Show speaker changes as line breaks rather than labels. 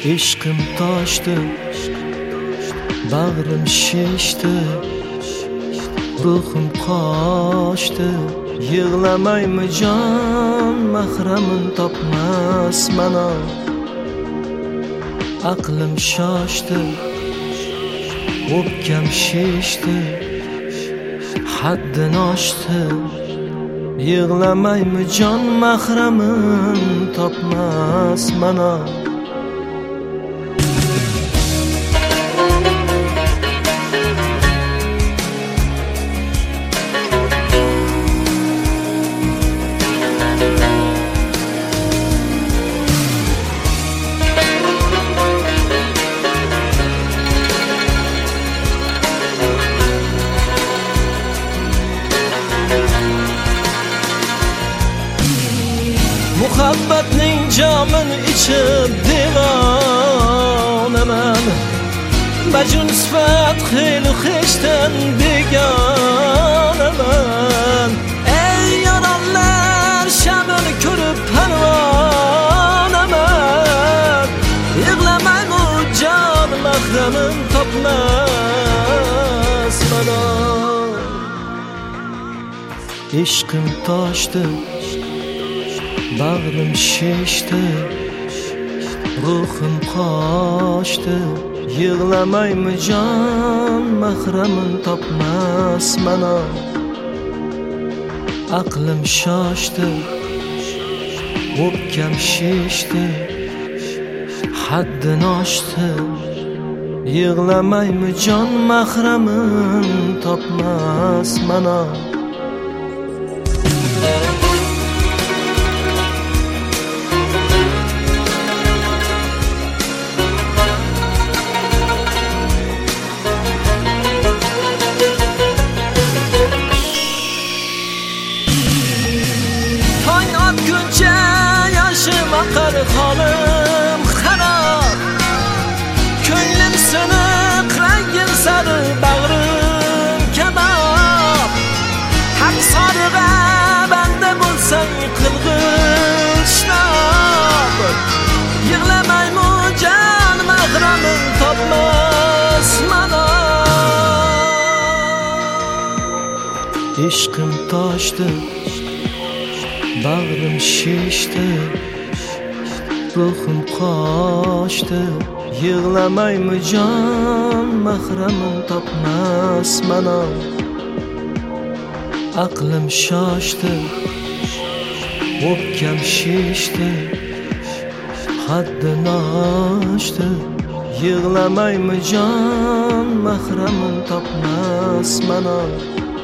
Ishqim toshdi, bag'rim shishdi, ruhim qochdi. Yig'lamaymi jon, mahramim topmas mana. Aqlim shoshdi, o'pkam shishdi, haddini oshdi. Yig'lamaymi jon, mahramim topmas mana. Muhabbatning jamini ichib devonaman. Bajun sifat xeyli xeshdan begonaman. Ey yoronlar shamini ko'rib parvonaman. Yig'lamaymi jon, mahramim topmas mana. Ishqim toshdi, bag'rim shishdi, ruhim qochdi. Yig'lamaymi jon, mahramim topmas mana. Aqlim shoshdi, o'pkam shishdi, haddini oshdi. Yig'lamaymi jon, mahramim topmas mana. Atguncha yoshim oqar, holim xarob. Ko'nglim siniq, rangim sari, bag'rim kabob. Haq sorig'a banda bo'lsang qilg'ishloq. Yig'lamaymi jon, mahramim topmas mana. Ishqim toshdi, bag'rim shishdi, ruhim qochdi. Yig'lamaymi jon, mahramim topmas mana. Aqlim shoshdi, o'pkam shishdi, haddini oshdi. Yig'lamaymi jon, mahramim topmas mana.